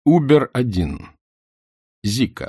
Убер-1. Зика.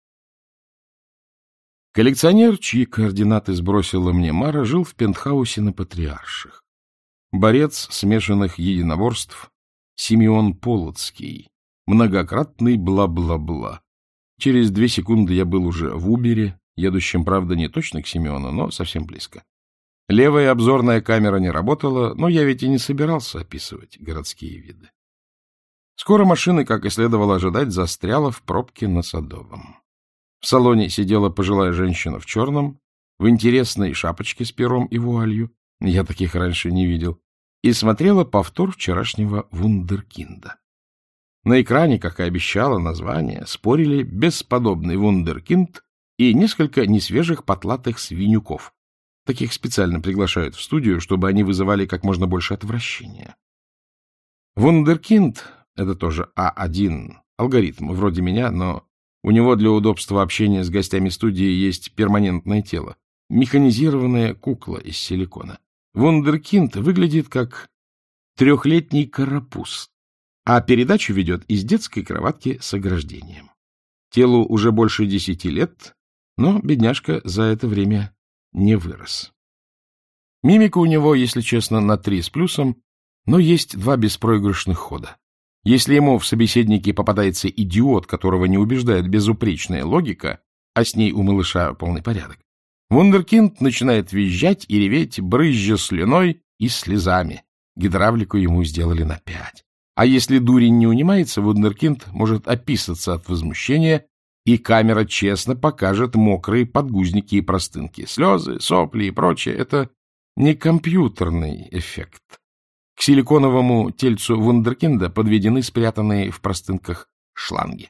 Коллекционер, чьи координаты сбросила мне Мара, жил в пентхаусе на Патриарших. Борец смешанных единоборств Симеон Полоцкий. Многократный бла-бла-бла. Через 2 секунды я был уже в Убере, едущем, правда, не точно к Симеону, но совсем близко. Левая обзорная камера не работала, но я ведь и не собирался описывать городские виды. Скоро машина, как и следовало ожидать, застряла в пробке на Садовом. В салоне сидела пожилая женщина в черном, в интересной шапочке с пером и вуалью, я таких раньше не видел, и смотрела повтор вчерашнего вундеркинда. На экране, как и обещало название, спорили бесподобный вундеркинд и несколько несвежих потлатых свинюков. Таких специально приглашают в студию, чтобы они вызывали как можно больше отвращения. Вундеркинд — это тоже А1, алгоритм, вроде меня, но у него для удобства общения с гостями студии есть перманентное тело, механизированная кукла из силикона. Вундеркинд выглядит как 3-летний карапуз, а передачу ведет из детской кроватки с ограждением. Телу уже больше 10 лет, но бедняжка за это время не вырос. Мимика у него, если честно, на 3 с плюсом, но есть 2 беспроигрышных хода. Если ему в собеседнике попадается идиот, которого не убеждает безупречная логика, а с ней у малыша полный порядок, вундеркинд начинает визжать и реветь, брызжа слюной и слезами. Гидравлику ему сделали на 5. А если дурень не унимается, вундеркинд может описаться от возмущения, и камера честно покажет мокрые подгузники и простынки. Слезы, сопли и прочее — это не компьютерный эффект. К силиконовому тельцу вундеркинда подведены спрятанные в простынках шланги.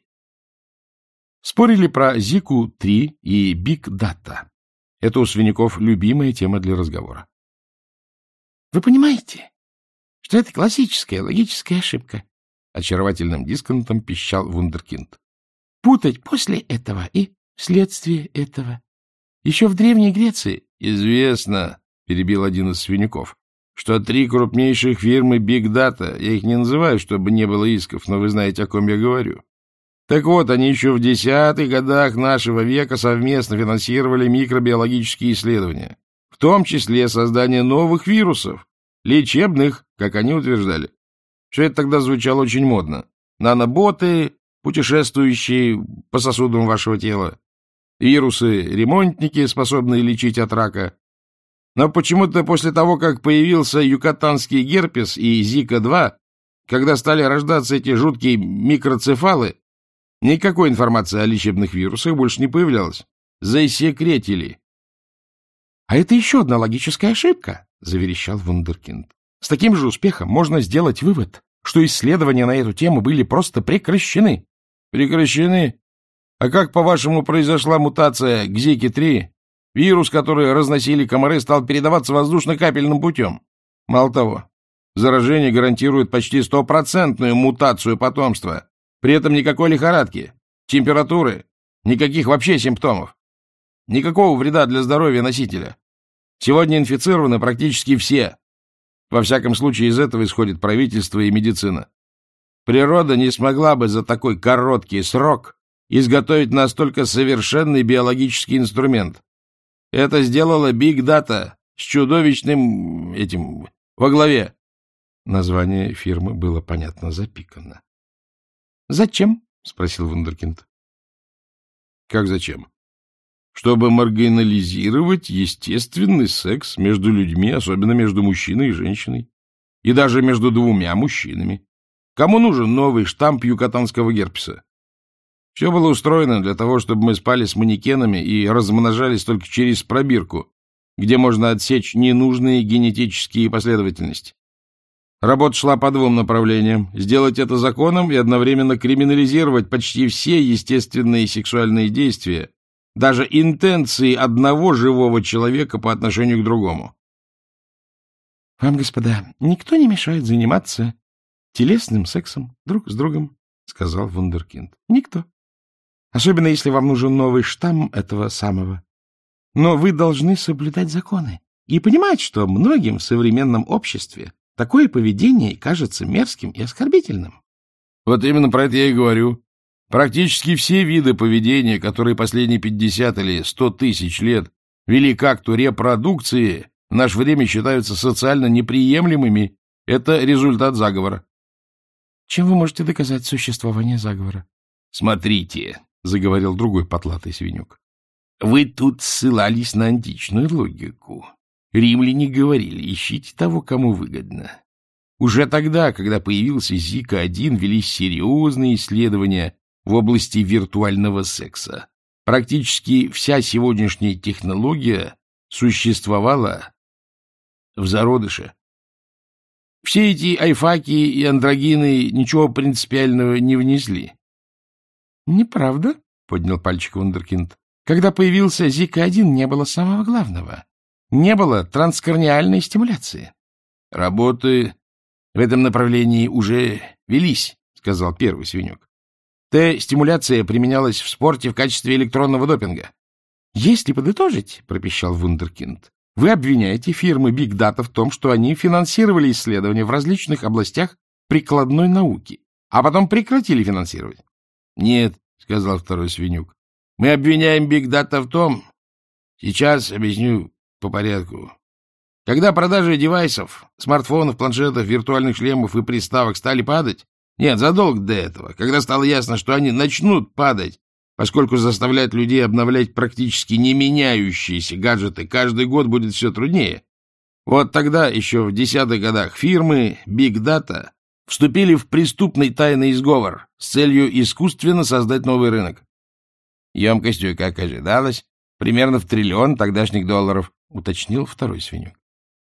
Спорили про Зику-3 и биг-дата. Это у свиняков любимая тема для разговора. — Вы понимаете, что это классическая логическая ошибка? — очаровательным дисконтом пищал вундеркинд. — Путать после этого и вследствие этого. Еще в Древней Греции... — Известно, — перебил один из свиняков, что 3 крупнейших фирмы Big Data, я их не называю, чтобы не было исков, но вы знаете, о ком я говорю. Так вот, они еще в 10-х годах нашего века совместно финансировали микробиологические исследования, в том числе создание новых вирусов, лечебных, как они утверждали. Все это тогда звучало очень модно. Наноботы, путешествующие по сосудам вашего тела, вирусы-ремонтники, способные лечить от рака. Но почему-то после того, как появился юкатанский герпес и Зика-2, когда стали рождаться эти жуткие микроцефалы, никакой информации о лечебных вирусах больше не появлялось. Засекретили. — А это еще одна логическая ошибка, — заверещал вундеркинд. — С таким же успехом можно сделать вывод, что исследования на эту тему были просто прекращены. — Прекращены? А как, по-вашему, произошла мутация к Зике-3? Вирус, который разносили комары, стал передаваться воздушно-капельным путем. Мало того, заражение гарантирует почти 100% мутацию потомства. При этом никакой лихорадки, температуры, никаких вообще симптомов. Никакого вреда для здоровья носителя. Сегодня инфицированы практически все. Во всяком случае, из этого исходит правительство и медицина. Природа не смогла бы за такой короткий срок изготовить настолько совершенный биологический инструмент. Это сделала Big Data с чудовищным этим во главе. Название фирмы было, понятно, запикано. — Зачем? — спросил вундеркинд. — Как зачем? Чтобы маргинализировать естественный секс между людьми, особенно между мужчиной и женщиной, и даже между 2 мужчинами. Кому нужен новый штамп юкатанского герпеса? Все было устроено для того, чтобы мы спали с манекенами и размножались только через пробирку, где можно отсечь ненужные генетические последовательности. Работа шла по 2 направлениям. Сделать это законом и одновременно криминализировать почти все естественные сексуальные действия, даже интенции одного живого человека по отношению к другому. — Вам, господа, никто не мешает заниматься телесным сексом друг с другом, — сказал вундеркинд. — Никто. Особенно, если вам нужен новый штамм этого самого. Но вы должны соблюдать законы и понимать, что многим в современном обществе такое поведение кажется мерзким и оскорбительным. Вот именно про это я и говорю. Практически все виды поведения, которые последние 50 или 100 тысяч лет вели к акту репродукции, в наше время считаются социально неприемлемыми. Это результат заговора. Чем вы можете доказать существование заговора? Смотрите, — заговорил другой потлатый свинюк, — вы тут ссылались на античную логику. Римляне говорили, ищите того, кому выгодно. Уже тогда, когда появился Зика-1, велись серьезные исследования в области виртуального секса. Практически вся сегодняшняя технология существовала в зародыше. Все эти айфаки и андрогины ничего принципиального не внесли. — Неправда, — поднял пальчик вундеркинд. — Когда появился Зика-1, не было самого главного. Не было транскраниальной стимуляции. — Работы в этом направлении уже велись, — сказал первый свинюк. Т-стимуляция применялась в спорте в качестве электронного допинга. — Если подытожить, — пропищал вундеркинд, — вы обвиняете фирмы Big Data в том, что они финансировали исследования в различных областях прикладной науки, а потом прекратили финансировать. — Нет, — сказал второй свинюк, — мы обвиняем Big Data в том... Сейчас объясню по порядку. Когда продажи девайсов, смартфонов, планшетов, виртуальных шлемов и приставок стали падать, нет, задолго до этого, когда стало ясно, что они начнут падать, поскольку заставлять людей обновлять практически не меняющиеся гаджеты каждый год будет все труднее, вот тогда, еще в 10-х годах, фирмы Big Data вступили в преступный тайный сговор с целью искусственно создать новый рынок. Емкостью, как ожидалось, примерно в $1 триллион тогдашних долларов, уточнил второй свинюк.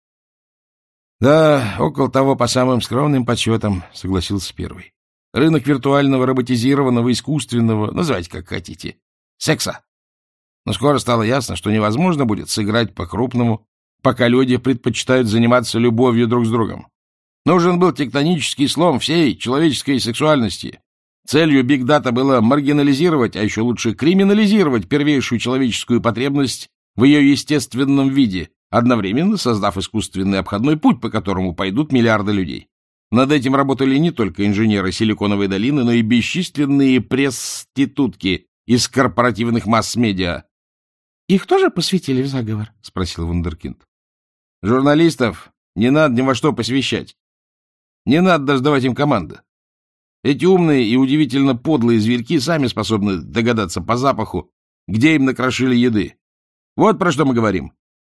Да, около того, по самым скромным подсчетам, согласился первый. Рынок виртуального, роботизированного, искусственного, называйте как хотите, секса. Но скоро стало ясно, что невозможно будет сыграть по-крупному, пока люди предпочитают заниматься любовью друг с другом. Нужен был тектонический слом всей человеческой сексуальности. Целью Big Data было маргинализировать, а еще лучше криминализировать первейшую человеческую потребность в ее естественном виде, одновременно создав искусственный обходной путь, по которому пойдут миллиарды людей. Над этим работали не только инженеры Силиконовой долины, но и бесчисленные пресс-ститутки из корпоративных масс-медиа. — Их тоже посвятили в заговор? — спросил вундеркинд. — Журналистов не надо ни во что посвящать. Не надо даже давать им команды. Эти умные и удивительно подлые зверьки сами способны догадаться по запаху, где им накрошили еды. Вот про что мы говорим.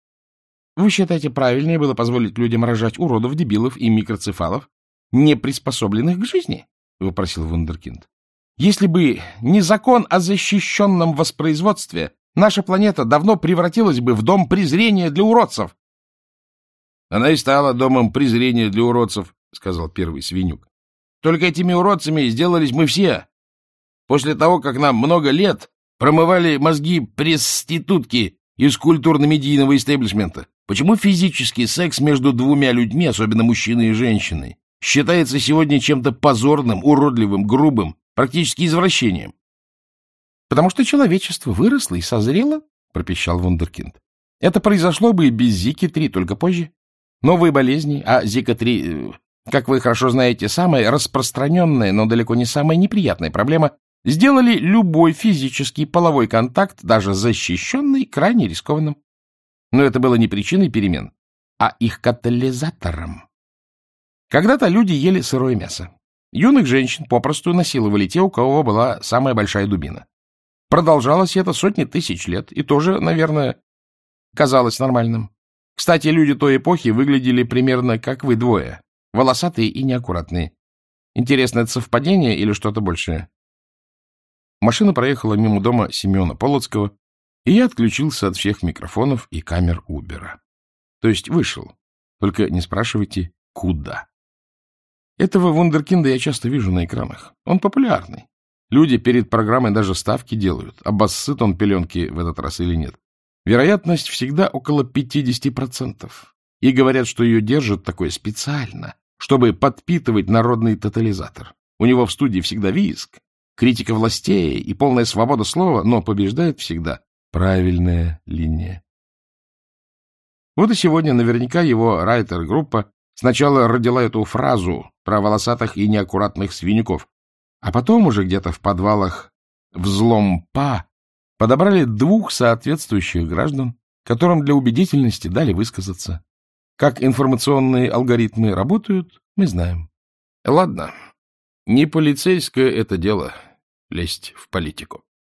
— Вы считаете, правильнее было позволить людям рожать уродов, дебилов и микроцефалов, не приспособленных к жизни? — вопросил вундеркинд. — Если бы не закон о защищенном воспроизводстве, наша планета давно превратилась бы в дом презрения для уродцев. — Она и стала домом презрения для уродцев, — сказал первый свинюк. — Только этими уродцами сделались мы все. После того, как нам много лет промывали мозги пресс-ститутки из культурно-медийного истеблишмента, почему физический секс между двумя людьми, особенно мужчиной и женщиной, считается сегодня чем-то позорным, уродливым, грубым, практически извращением? — Потому что человечество выросло и созрело, — пропищал вундеркинд. — Это произошло бы и без Зики-3, только позже. Новые болезни, а Зика-3, как вы хорошо знаете, самая распространенная, но далеко не самая неприятная проблема, сделали любой физический половой контакт, даже защищенный, крайне рискованным. Но это было не причиной перемен, а их катализатором. Когда-то люди ели сырое мясо. Юных женщин попросту насиловали те, у кого была самая большая дубина. Продолжалось это сотни тысяч лет, и тоже, наверное, казалось нормальным. Кстати, люди той эпохи выглядели примерно как вы двое, волосатые и неаккуратные. Интересно, это совпадение или что-то большее? Машина проехала мимо дома Семена Полоцкого, и я отключился от всех микрофонов и камер Убера. То есть вышел. Только не спрашивайте, куда. Этого вундеркинда я часто вижу на экранах. Он популярный. Люди перед программой даже ставки делают, обоссыт он пеленки в этот раз или нет. Вероятность всегда около 50%. И говорят, что ее держат такое специально, чтобы подпитывать народный тотализатор. У него в студии всегда визг, критика властей и полная свобода слова, но побеждает всегда правильная линия. Вот и сегодня наверняка его райтер-группа сначала родила эту фразу про волосатых и неаккуратных свинюков, А потом уже где-то в подвалах взлом-па подобрали 2 соответствующих граждан, которым для убедительности дали высказаться. Как информационные алгоритмы работают, мы знаем. Ладно, не полицейское это дело — лезть в политику.